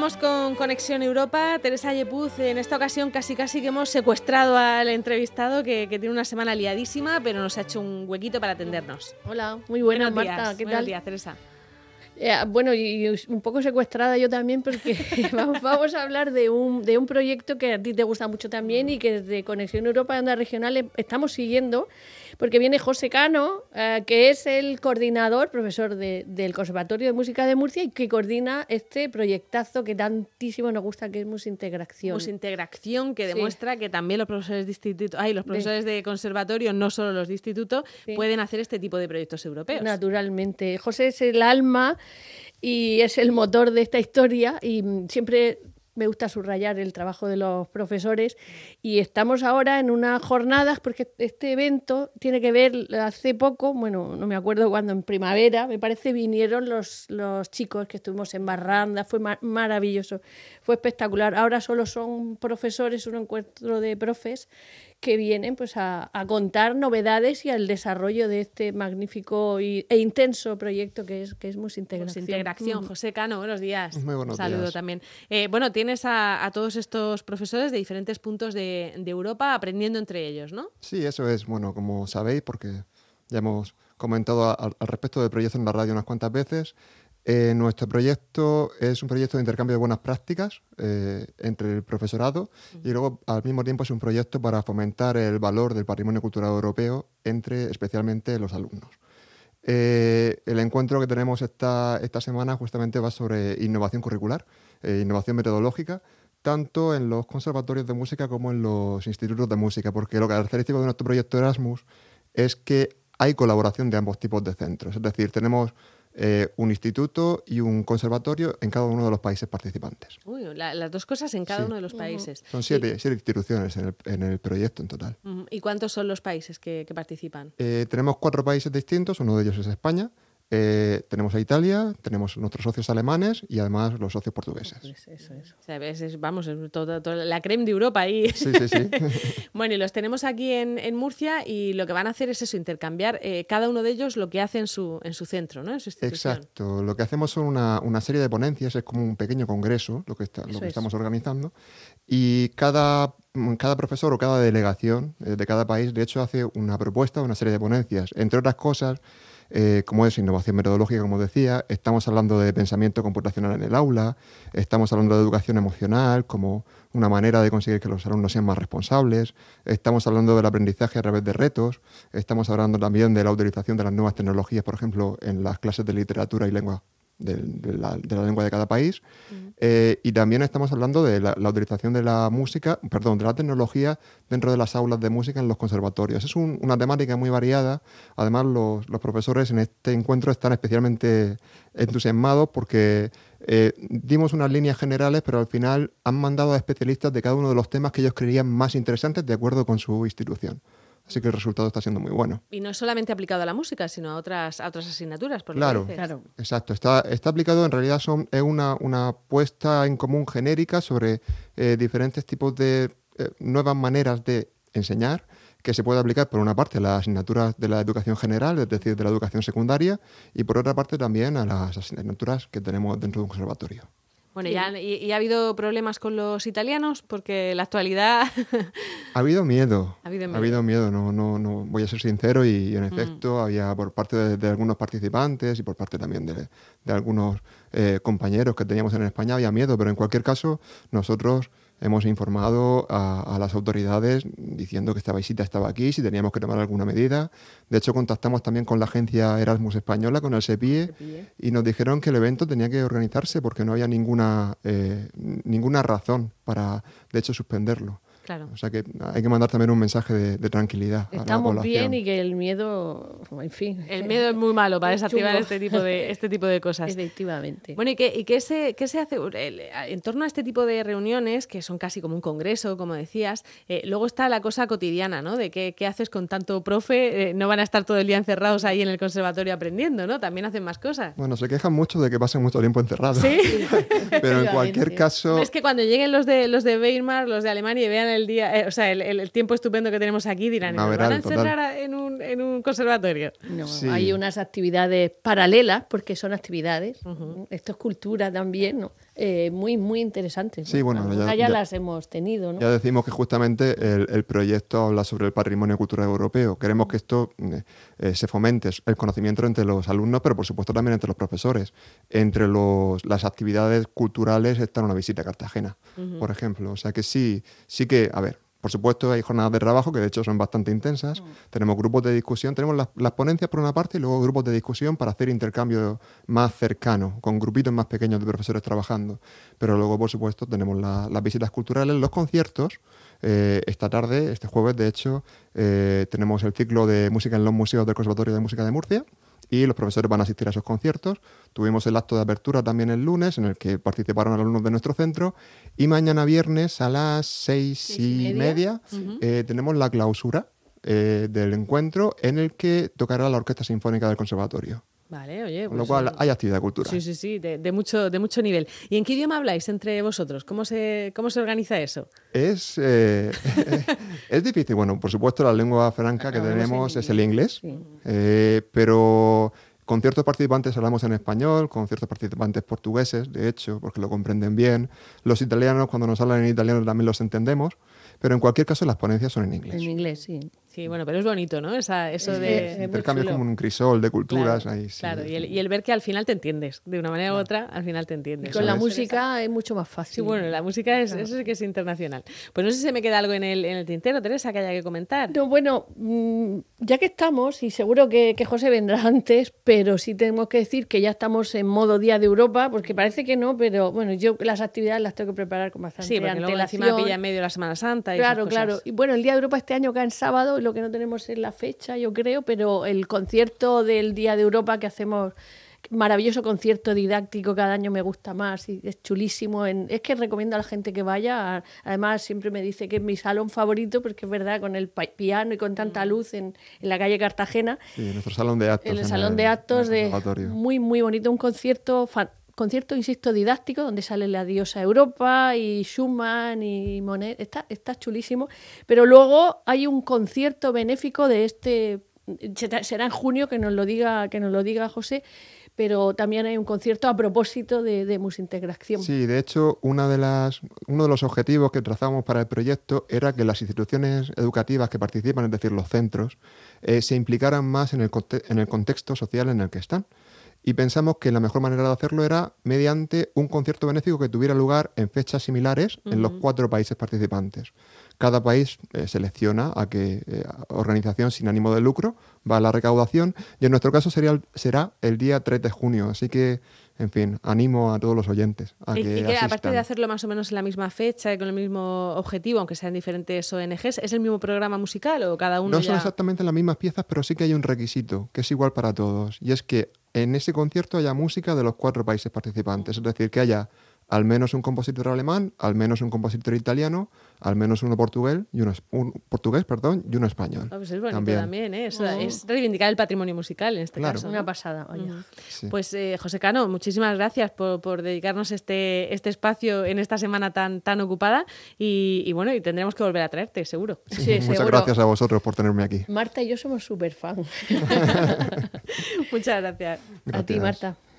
Seguimos con Conexión Europa. Teresa Yepuz, en esta ocasión casi que hemos secuestrado al entrevistado que tiene una semana liadísima, pero nos ha hecho un huequito para atendernos. Hola, muy buenas, Buenos Marta, días. ¿qué Buenos tal? días, Teresa. Bueno, y un poco secuestrada yo también porque vamos a hablar de un proyecto que a ti te gusta mucho también y que desde Conexión Europa de Onda Regional estamos siguiendo, porque viene José Cano, que es el coordinador, profesor del Conservatorio de Música de Murcia y que coordina este proyectazo que tantísimo nos gusta, que es Musintegración. Musintegración, que Sí. demuestra que también los profesores de instituto, los profesores de conservatorio, no solo los de instituto, Sí. pueden hacer este tipo de proyectos europeos. Naturalmente. José es el alma y es el motor de esta historia y siempre me gusta subrayar el trabajo de los profesores y estamos ahora en unas jornadas porque este evento tiene que ver, hace poco, bueno, no me acuerdo cuándo, en primavera, me parece, vinieron los chicos que estuvimos en Barranda, fue maravilloso, fue espectacular. Ahora solo son profesores, un encuentro de profes que vienen pues a contar novedades y al desarrollo de este magnífico e intenso proyecto que es Musintegración. Musintegración. José Cano, buenos días. Muy buenos Un saludo días. también. Bueno, tienes a todos estos profesores de diferentes puntos de Europa aprendiendo entre ellos, ¿no? Sí, eso es. Bueno, como sabéis, porque ya hemos comentado al respecto del proyecto en la radio unas cuantas veces, nuestro proyecto es un proyecto de intercambio de buenas prácticas entre el profesorado y luego al mismo tiempo es un proyecto para fomentar el valor del patrimonio cultural europeo entre especialmente los alumnos. El encuentro que tenemos esta semana justamente va sobre innovación curricular, innovación metodológica, tanto en los conservatorios de música como en los institutos de música, porque lo característico de nuestro proyecto Erasmus es que hay colaboración de ambos tipos de centros, es decir, tenemos un instituto y un conservatorio en cada uno de los países participantes. Uy, las dos cosas en cada Sí. uno de los países. Son siete instituciones en el proyecto en total. ¿Y cuántos son los países que participan? Tenemos 4 países distintos, uno de ellos es España. Tenemos a Italia, tenemos nuestros socios alemanes y además los socios portugueses. Eso. O sea, vamos, es toda la creme de Europa ahí. Sí. Bueno, y los tenemos aquí en Murcia y lo que van a hacer es eso, intercambiar cada uno de ellos lo que hace en su centro, ¿no? En su institución. Exacto. Lo que hacemos son una serie de ponencias, es como un pequeño congreso lo que estamos organizando. Y cada profesor o cada delegación de cada país, de hecho, hace una propuesta, una serie de ponencias. Entre otras cosas, como es innovación metodológica, como decía, estamos hablando de pensamiento computacional en el aula, estamos hablando de educación emocional como una manera de conseguir que los alumnos sean más responsables, estamos hablando del aprendizaje a través de retos, estamos hablando también de la utilización de las nuevas tecnologías, por ejemplo, en las clases de literatura y lengua de la lengua de cada país. Y también estamos hablando de la utilización de la tecnología dentro de las aulas de música en los conservatorios. Es una temática muy variada. Además, los profesores en este encuentro están especialmente entusiasmados porque dimos unas líneas generales, pero al final han mandado a especialistas de cada uno de los temas que ellos creían más interesantes de acuerdo con su institución. Así que el resultado está siendo muy bueno. Y no es solamente aplicado a la música, sino a otras asignaturas, por lo que dices. Claro. Exacto. Está aplicado, en realidad es una puesta en común genérica sobre diferentes tipos de nuevas maneras de enseñar que se puede aplicar por una parte a las asignaturas de la educación general, es decir, de la educación secundaria, y por otra parte también a las asignaturas que tenemos dentro de un conservatorio. Bueno, ¿y ha habido problemas con los italianos? Porque la actualidad... Ha habido miedo. Ha habido miedo, no voy a ser sincero, y en efecto había por parte de algunos participantes y por parte también de algunos compañeros que teníamos en España había miedo, pero en cualquier caso nosotros hemos informado a las autoridades diciendo que esta visita estaba aquí, si teníamos que tomar alguna medida. De hecho, contactamos también con la agencia Erasmus Española, con el SEPIE, y nos dijeron que el evento tenía que organizarse porque no había ninguna razón para, de hecho, suspenderlo. Claro. O sea que hay que mandar también un mensaje de tranquilidad a la Estamos población. bien y que el miedo, en fin. El miedo es muy malo para Es desactivar chungo. este tipo de cosas. Efectivamente. Bueno, ¿y qué se hace en torno a este tipo de reuniones, que son casi como un congreso, como decías? Luego está la cosa cotidiana, ¿no? De qué haces con tanto profe. No van a estar todo el día encerrados ahí en el conservatorio aprendiendo, ¿no? También hacen más cosas. Bueno, se quejan mucho de que pasen mucho tiempo encerrados. Sí. Pero en cualquier caso... Es que cuando lleguen los de Weimar, los de Alemania, y vean el día, el tiempo estupendo que tenemos aquí, dirán, ¿nos van a encerrar en un conservatorio? No, Sí. hay unas actividades paralelas, porque son actividades. Esto es cultura también, ¿no? muy, muy interesantes. Sí, bueno, ya las hemos tenido, ¿no? Ya decimos que justamente el proyecto habla sobre el patrimonio cultural europeo. Queremos que esto se fomente el conocimiento entre los alumnos, pero por supuesto también entre los profesores. Entre las actividades culturales está una visita a Cartagena, por ejemplo. O sea que sí que, a ver, por supuesto hay jornadas de trabajo que de hecho son bastante intensas. Tenemos grupos de discusión, tenemos las ponencias por una parte y luego grupos de discusión para hacer intercambio más cercano, con grupitos más pequeños de profesores trabajando. Pero luego, por supuesto, tenemos las visitas culturales, los conciertos. Esta tarde, este jueves, de hecho, tenemos el ciclo de música en los museos del Conservatorio de Música de Murcia. Y los profesores van a asistir a esos conciertos. Tuvimos el acto de apertura también el lunes, en el que participaron alumnos de nuestro centro. Y mañana viernes a las 6:30 tenemos la clausura del encuentro, en el que tocará la Orquesta Sinfónica del Conservatorio. Vale, oye. Con lo cual hay actividad cultural. Sí, de mucho nivel. ¿Y en qué idioma habláis entre vosotros? ¿Cómo se organiza eso? Es difícil. Bueno, por supuesto, la lengua franca que tenemos es el inglés, sí. Pero con ciertos participantes hablamos en español, con ciertos participantes portugueses, de hecho, porque lo comprenden bien. Los italianos, cuando nos hablan en italiano, también los entendemos. Pero en cualquier caso, las ponencias son en inglés. En inglés, sí. Sí, bueno, pero es bonito, ¿no? Eso de intercambio como un crisol de culturas. Claro, ahí, sí. Claro, y el ver que al final te entiendes. De una manera u otra, al final te entiendes. Y con la música es mucho más fácil. Sí, bueno, la música eso sí que es internacional. Pues no sé si se me queda algo en el tintero, Teresa, que haya que comentar. No, bueno, ya que estamos, y seguro que José vendrá antes, pero sí tenemos que decir que ya estamos en modo Día de Europa, porque parece que no, pero bueno, yo las actividades las tengo que preparar con bastante antelación. Luego encima pilla en medio de la Semana Santa y Claro. Y bueno, el Día de Europa este año cae en sábado, lo que no tenemos es la fecha, yo creo, pero el concierto del Día de Europa que hacemos, maravilloso concierto didáctico, cada año me gusta más y es chulísimo. Es que recomiendo a la gente que vaya. Además, siempre me dice que es mi salón favorito, porque es verdad, con el piano y con tanta luz en la calle Cartagena. Sí, nuestro salón de actos. En el salón de actos, muy, muy bonito, un concierto, insisto, didáctico, donde sale la diosa Europa y Schumann y Monet. Está chulísimo. Pero luego hay un concierto benéfico de será en junio, que nos lo diga José, pero también hay un concierto a propósito de Musintegración. Sí, de hecho, uno de los objetivos que trazamos para el proyecto era que las instituciones educativas que participan, es decir, los centros, se implicaran más en el contexto social en el que están. Y pensamos que la mejor manera de hacerlo era mediante un concierto benéfico que tuviera lugar en fechas similares en los 4 países participantes. Cada país selecciona a qué organización sin ánimo de lucro va a la recaudación, y en nuestro caso será el día 3 de junio. Así que, en fin, animo a todos los oyentes a que asistan. Y aparte de hacerlo más o menos en la misma fecha y con el mismo objetivo, aunque sean diferentes ONGs, ¿es el mismo programa musical o cada uno No son exactamente las mismas piezas, pero sí que hay un requisito que es igual para todos, y es que en ese concierto haya música de los 4 países participantes, es decir, que haya al menos un compositor alemán, al menos un compositor italiano, al menos un portugués y uno español. Pues es bonito también, ¿eh? Es reivindicar el patrimonio musical en este caso. Una pasada, vaya. Sí. Pues José Cano, muchísimas gracias por dedicarnos este espacio en esta semana tan ocupada y bueno, y tendremos que volver a traerte, seguro. Sí, muchas gracias a vosotros por tenerme aquí. Marta y yo somos súper fan. Muchas gracias. A ti, Marta.